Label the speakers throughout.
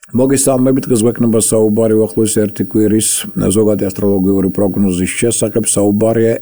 Speaker 1: მოგესალმებით, დღეს გვექნება საუბარი უახლოესი ერთი კვირის ზოგადი ასტროლოგიური პროგნოზის შესახებ. საუბარია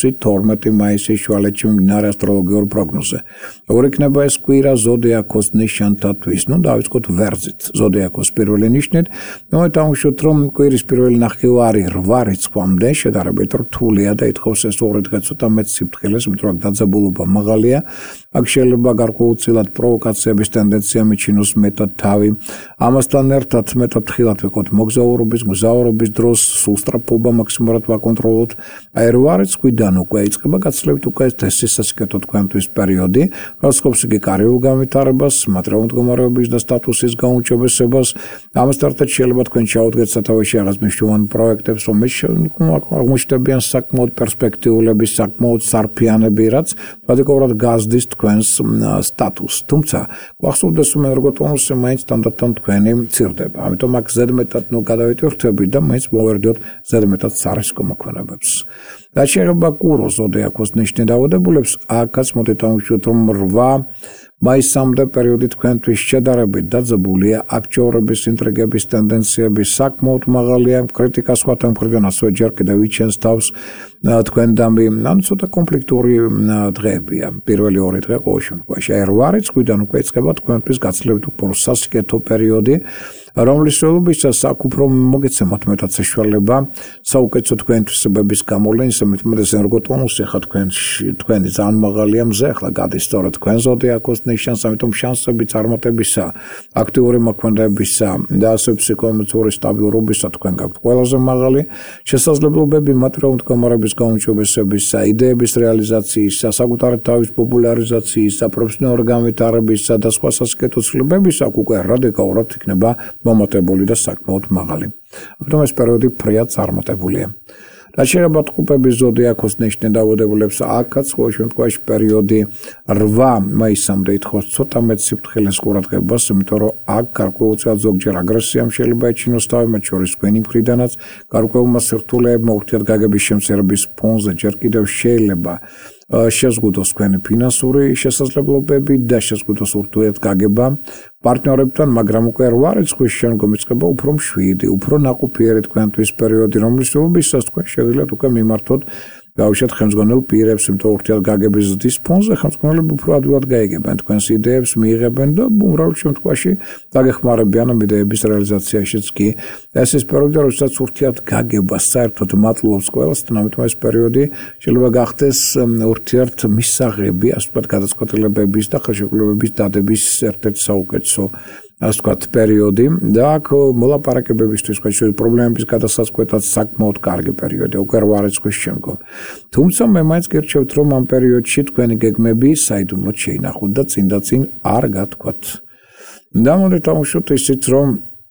Speaker 1: 6-12 მაისის შუალედში მიმდინარე ასტროლოგიური პროგნოზე. როგორ იქნება ეს კვირა ზოდიაქოს ნიშანთათვის? დავიწყოთ ვერძით, ზოდიაქოს პირველი ნიშნით. დავუშვათ, რომ კვირის პირველი ნახევარი 8 რიცხვამდე შედარებით რთულია და ითხოვს ეს ორი დღე ცოტა მეტ სიფრთხილეს, იმიტომ რომ დაძაბულობა მაღალია. აქ შეიძლება გარკვეულწილად პროვოკაციების ტენდენცია მიჩინოს მეტად თავი. ამასთან ერთად მეტად ხილად ვიყოთ მოგზაურობის, მგზავრობის დროს სულსტრაფობა მაქსიმალურად ვაკონტროლოთ. აი 8 რიცხვიდან უკვე იწყება გაცილებით უკეთესი სასიკეთო თქვენთვის პერიოდი, რასაკვირველს იგი კარიულ განვითარებას, მატერიალურ მდგომარეობის და სტატუსის გაუმჯობესებას. ამასთან ერთად შეიძლება თქვენ ჩაუდგეთ სათავეში რაღაც მნიშვნელოვან პროექტებს, რომელიც აღმოჩნდებიან საკმაოდ პერსპექტიულები, საკმაოდ სარფიანები, რაც რადიკალურად გაზრდის თქვენს სტატუსს. თუმცა გვახსოვდეს, რომ როგორც ტონუსი მაინც თანდათან თქვენი მცირდება. ამიტომ აქ ზედმეტად გადავიტვირთვებით და მაინც მოვერდოთ ზედმეტად სარისკო მოქმედებებს. რაც შეეხება კუროს ზოდიაქოს ნიშნით დაავადებულებს, აქაც მოდით დავუშვათ, რომ 8 მაისამდე პერიოდი თქვენთვის შედარებით დაძაბულია. აქ ინტრიგების ტენდენციები საკმაოდ მაღალია, კრიტიკა სხვათა მხრიდან ასევე ჯერ კიდევ იჩენს თავს თქვენდამი, ანუ ცოტა კონფლიქტური დღეებია. პირველი 2 დღე ყოველ შემთხვევაში. აი 8 რიცხვიდან უკვე იწყება თქვენთვის გაცილებით უფრო სასიკეთო პერიოდი, რომლის სრულობისას აქ უფრო მოგეცემოთ მეტად საშუალება საუკეთესო თქვენთვისებების გამოვლენის, მეტად ენერგო ტონუსი ხა თქვენი ძალიან მაღალია მზე, ახლა გადის სწორედ თქვენ ზოდიაქოს ნიშანს, ამიტომ შანსები წარმატებისა, აქტიური მოქმედებისა და ასევე ფსიქოემოციური სტაბილურობისა თქვენ გაქვთ ყველაზე მაღალი. შესაძლებლობები მატერიალურ მდგომარეობის გაუმჯობესებისა, იდეების რეალიზაციისა, საკუთარი თავის პოპულარიზაციისა, პროფესიონალური განვითარებისა და სხვა სასიკეთო ცვლილებებისა აქ უკვე რადიკალურად იქნება მომატებული და საკმაოდ მაღალი. ამიტომ ეს პერიოდი ფრიად წარმატებულია. რაც შეეხება ტყუპების ზოდიაქოს ნიშნით დაავადებულებს, აქაც ყოველ შემთხვევაში პერიოდი 8 მაისამდე ითხოვს ცოტა მეტ სიფრთხილეს ყურადღებას, იმიტომ რომ აქ გარკვეულწილად ზოგჯერ აგრესიამ შეიძლება ეჩინოს თავი, მათ შორის თქვენი მხრიდანაც, გარკვეულმა სირთულეებმა ურთიერთგაგების შემცირების ფონზე ჯერ კიდევ შეიძლება შეზღუდოს თქვენი ფინანსური შესაძლებლობები და შეზღუდოს ურთიერთგაგება პარტნიორებთან, მაგრამ უკვე 8 რიცხვის შემდგომ იწყება უფრო მშვიდი, უფრო ნაყოფიერი თქვენთვის პერიოდი, რომლის სრულობისას თქვენ შეგიძლიათ უკვე მიმართოთ დავუშვათ ხელმძღვანელ პირებს, იმიტომ ურთიერთგაგების ზრდის ფონზე ხელმძღვანელები უფრო ადვილად გაიგებენ თქვენს იდეებს, მიიღებენ და უმრავლეს შემთხვევაში დაგეხმარებიან ამ იდეების რეალიზაციაშიც კი. ეს ის პერიოდი, როდესაც ურთიერთგაგება საერთოდ მატლობს ყველასთან, ამიტომ ეს პერიოდი შეიძლება გახდეს ურთიერთმისაღები, ასე ვთქვათ, გადაწყვეტილებების და ხელშეკრულებების დადების ერთ-ერთი საუკეთესო ასე ვთქვათ, პერიოდი და აქ მოლაპარაკებებისთვის პრობლემების გადასაწყვეტად საკმაოდ კარგი პერიოდი, უკვე 8 რიცხვის შემდგომ. თუმცა მე მაინც გირჩევთ, რომ ამ პერიოდში თქვენი გეგმები საიდუმლოდ შეინახოთ და წინ არ გათქვათ. და მოდით დავუშვათ ისიც, რომ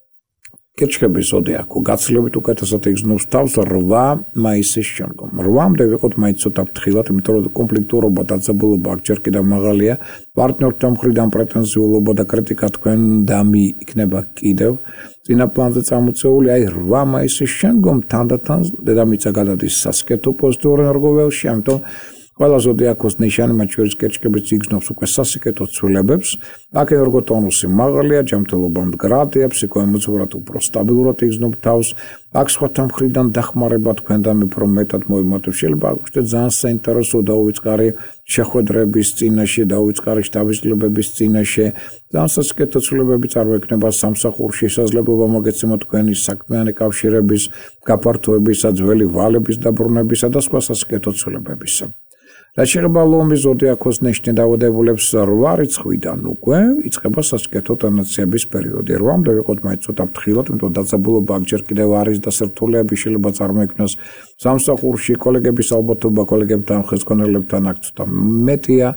Speaker 1: კირჩხების ზოდიაქო გაცილებით უკეთესად იგრძნობს თავს 8 მაისის შემდგომ. 8-მდე ვიყოთ მაინც ცოტა ფრთხილად, იმიტომ რომ კონფლიქტურობა და დაძაბულობა აქ ჯერ კიდევ მაღალია, პარტნიორთან მხრიდან პრეტენზიულობა და კრიტიკა თქვენდამი იქნება კიდევ წინა პლანზე წამოწეული. აი 8 მაისის შემდგომ თანდათან დედამიწა გადადის სასიკეთო პოზიტიურ ენერგოველში, ამიტომ ყველა ზოდიაქოს ნიშანი, მათ შორის კირჩხებიც იგრძნობს უკვე სასიკეთო ცვლილებებს. აქ ენერგო ტონუსი მაღალია, ჯანმრთელობა მდგრადია, ფსიქოემოციურად უფრო სტაბილურად იგრძნობ თავს. აქ სხვათა მხრიდან დახმარება თქვენდამი უფრო მეტად მოიმატებს. შეიძლება აგვიჩნდეთ ძალიან საინტერესო და უვიწყარი შეხვედრების წინაშე, დაუვიწყარი შთაბეჭდილებების წინაშე. ძალიან სასიკეთო ცვლილებები წარმოექნება სამსახურში, შესაძლებლობა მოგეცემოთ თქვენი საქმიანი კავშირების გაფართოებისა, ძველი ვალების დაბრუნებისა და სხვა სასიკეთო ცვლილებებისა. რაც შეეხება ლომის ზოდიაქოს ნიშნით დაავადებულებს, 8 რიცხვიდან უკვე იწყება სასიკეთო ტენდენციების პერიოდი. 8-მდე ვიყოთ მაინც ცოტა ფრთხილად, იმიტომ დაძაბულობა აქ ჯერ კიდევ არის და სირთულეები შეიძლება წარმოიქმნას სამსახურში, კოლეგების ალბათობა, კოლეგებთან, ხელმძღვანელებთან აქ ცოტა მეტია.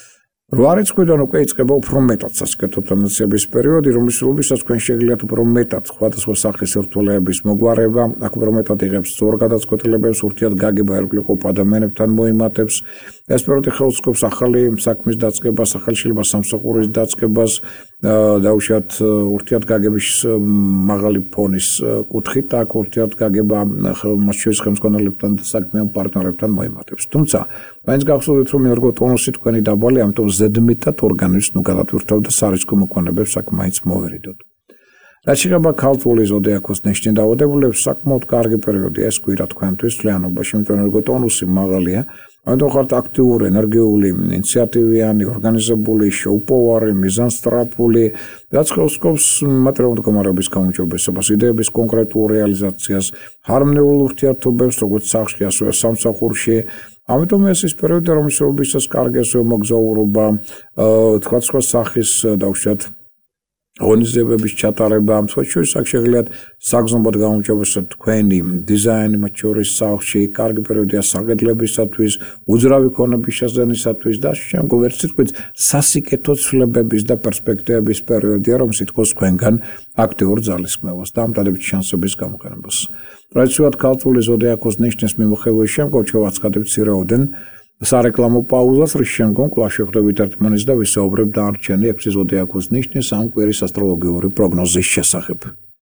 Speaker 1: 8 რიცხვიდან უკვე იწყება უფრო მეტად სასიკეთო ტენდენციების პერიოდი, რომლის სრულობისას თქვენ შეგიძლიათ უფრო მეტად სხვადასხვა სახის სირთულეების მოგვარება, აქ უფრო მეტად იღებს სწორ გადაწყვეტილებებს, ურთიერთგაგება ერგლიყო ადამიანებთან მოიმატებს. ეს პერიოდი ხელს უწყობს ახალი საქმის დაწყებას, ახალი შეიძლება სამსახურის დაწყებას, დაუშვათ ურთიერთგაგების მაღალი ფონის კუთხით, აქ ურთიერთგაგება მათ შორის ხელმძღვანელებთან და საქმიან პარტნიორებთან მოიმატებს. თუმცა მაინც გახსოვდეთ, რომ ენერგო ტონუსი თქვენი დაბალი, ამიტომ ზედმეტად ორგანიზმს გადატვირთავ და სარისკო მოქმედებებს აქ მაინც მოვერიდოთ. რაც შეეხება ქალწული ზოდიაქოს ნიშნის დაავადებულებს, საკმაოდ კარგი პერიოდია ეს კვირა თქვენთვის თლიანობაში, იმიტომ რომ ტონუსი მაღალია, ამიტომ ხართ აქტიური, ენერგიული, ინიციატივიანი, ორგანიზებული, შეუპოვარი, მიზანსწრაფული, რაც ხელს მატერიალური მდგომარეობის გაუმჯობესებას, იდეების კონკრეტულ რეალიზაციას, ჰარმონიულ ურთიერთობებს, როგორც სახლში, ასევე სამსახურში. ამიტომ ეს ის პერიოდი, რომელსაც კარგი ასევე მოგზაურობა, თქვა სხვა სახის დავუშვათ ღონისძიებების ჩატარება, სხვა შორის აქ შეგიძლიათ საგრძნობლად გაუმჯობესოთ თქვენი დიზაინი, მათ შორის სახლში, კარგი პერიოდია საგედლებისათვის, უძრავი ქონების შესძენისათვის და შემდგომ ერთ სიტყვით სასიკეთო ცვლილებების და პერსპექტივების პერიოდია, რომ სიტყვის თქვენგან აქტიურ ძალისხმევას და ამ დადებით შანსების გამოყენებას. ტრადიციულად ქალწული ზოდიაქოს ნიშნის მიმოხილვის შემდგომ შევაცხადებთ მცირეოდენ სარეკლამო პაუზას, რის შემდგომ კვლავ შევხვდებით ერთმანეთს და ვისაუბრებთ დანარჩენი 6 ზოდიაქოს ნიშნის ამ კვირის ასტროლოგიური პროგნოზის შესახებ.